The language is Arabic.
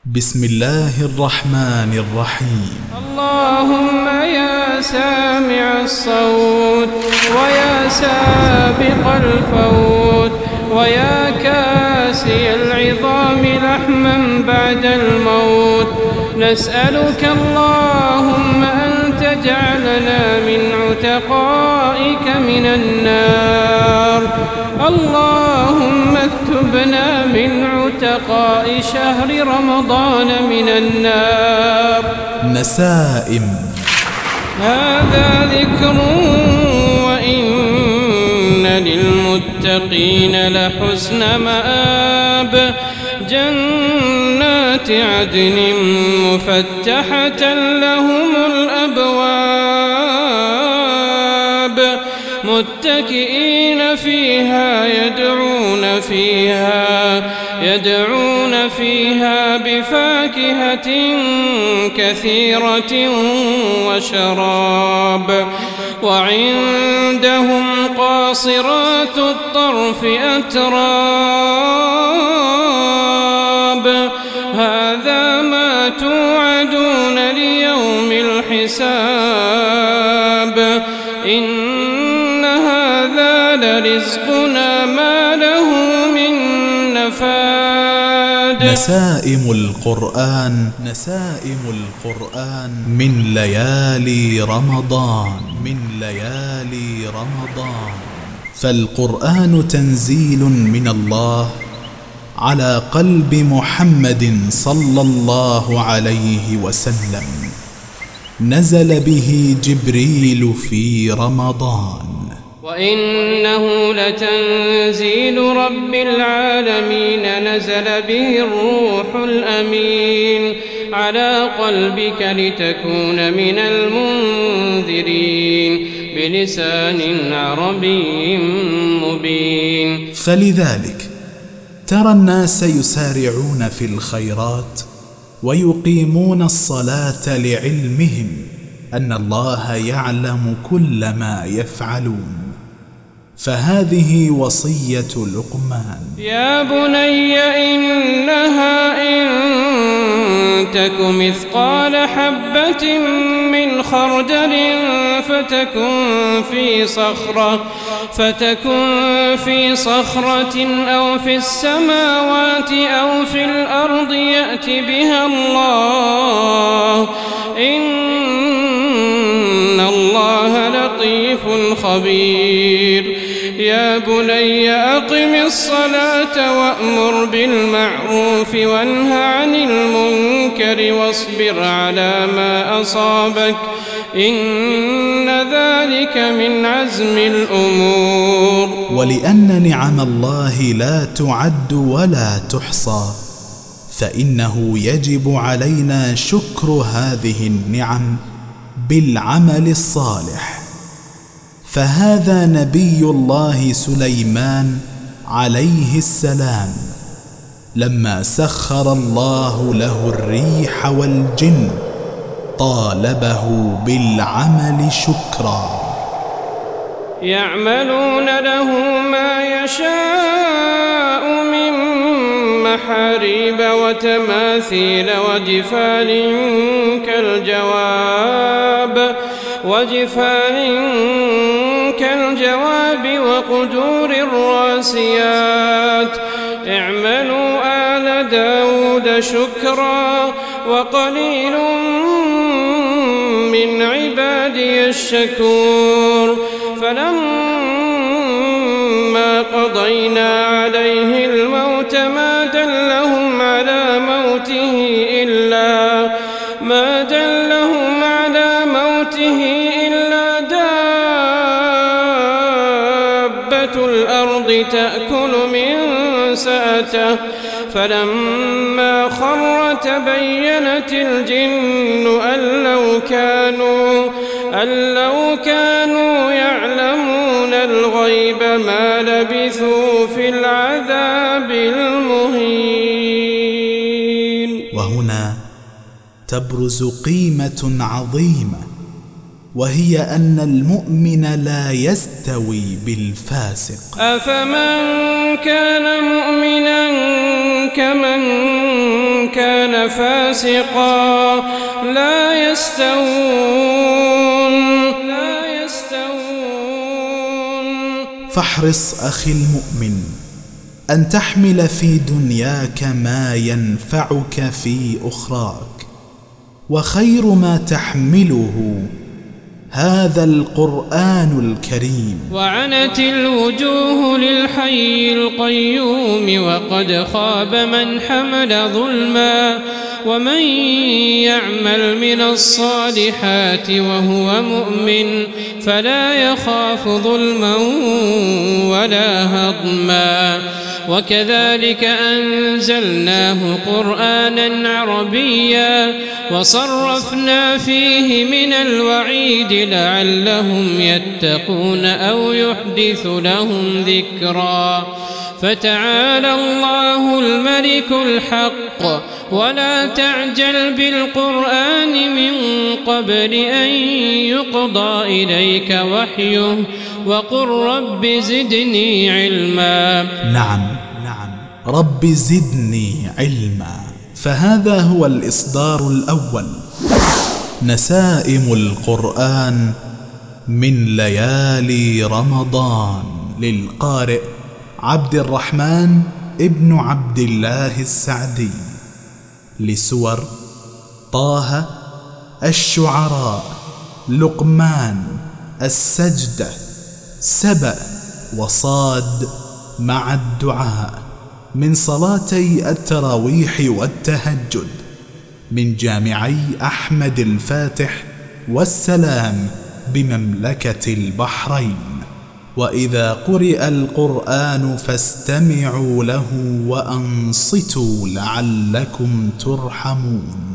بسم الله الرحمن الرحيم. اللهم يا سامع الصوت ويا سابق الفوت ويا كاسي العظام لحما بعد الموت، نسألك اللهم أن تجعلنا من عتقائك من النار. اللهم اكتبنا من عتقاء شهر رمضان من النار. نسائم. هذا ذكر وإن للمتقين لحسن مآب، جنات عدن مفتحة لهم الأبواب، متكئين فيها يدعون فيها بفاكهة كثيرة وشراب، وعندهم قاصرات الطرف أتراب. هذا ما توعدون ليوم الحساب، إن هذا لرزقنا ما له من نفاد. نسائم القرآن من ليالي رمضان. فالقرآن تنزيل من الله على قلب محمد صلى الله عليه وسلم، نزل به جبريل في رمضان. وإنه لتنزيل رب العالمين، نزل به الروح الأمين على قلبك لتكون من المنذرين بلسان عربي مبين. فلذلك ترى الناس يسارعون في الخيرات ويقيمون الصلاة لعلمهم أن الله يعلم كل ما يفعلون، فهذه وصية لقمان. يا بني إنها إن تك مثقال حبة من خردل فتكن في صخرة أو في السماوات أو في الأرض يأت بها الله، إن الله لطيف خبير. يا بني أقم الصلاة وأمر بالمعروف وانه عن المنكر واصبر على ما أصابك، إن ذلك من عزم الأمور. ولأن نعم الله لا تعد ولا تحصى، فإنه يجب علينا شكر هذه النعم بالعمل الصالح. فهذا نبي الله سليمان عليه السلام لما سخر الله له الريح والجن طالبه بالعمل شكرا. يعملون له ما يشاء من محاريب وتماثيل وجفان كالجواب وقدور الراسيات. اعملوا آل داود شكرا وقليل من عبادي الشكور. فلما قضينا عليه الموت ما دلهم على موته إلا دابة الأرض تأكل من سأته. فلما خر تبينت الجن أن لو كانوا يعلمون الغيب ما لبثوا في العذاب المهين. وهنا تبرز قيمة عظيمة، وهي أن المؤمن لا يستوي بالفاسق. أفمن كان مؤمنا كمن كان فاسقا لا يستوون. فاحرص أخي المؤمن أن تحمل في دنياك ما ينفعك في أخراك، وخير ما تحمله هذا القرآن الكريم. وعنت الوجوه للحي القيوم وقد خاب من حمل ظلما، ومن يعمل من الصالحات وهو مؤمن فلا يخاف ظلما ولا هضما. وكذلك أنزلناه قرآنا عربيا وصرفنا فيه من الوعيد لعلهم يتقون أو يحدث لهم ذكرا. فتعالى الله الملك الحق ولا تعجل بالقرآن من قبل أن يقضى إليك وحيه وقل رب زدني علما. نعم رب زدني علما. فهذا هو الإصدار الأول، نسائم القرآن من ليالي رمضان، للقارئ عبد الرحمن ابن عبد الله السعدي، لسور طه، الشعراء، لقمان، السجدة، سبأ، وصاد مع الدعاء، من صلاتي التراويح والتهجد، من جامعي أحمد الفاتح والسلام بمملكة البحرين. وإذا قرئ القرآن فاستمعوا له وأنصتوا لعلكم ترحمون.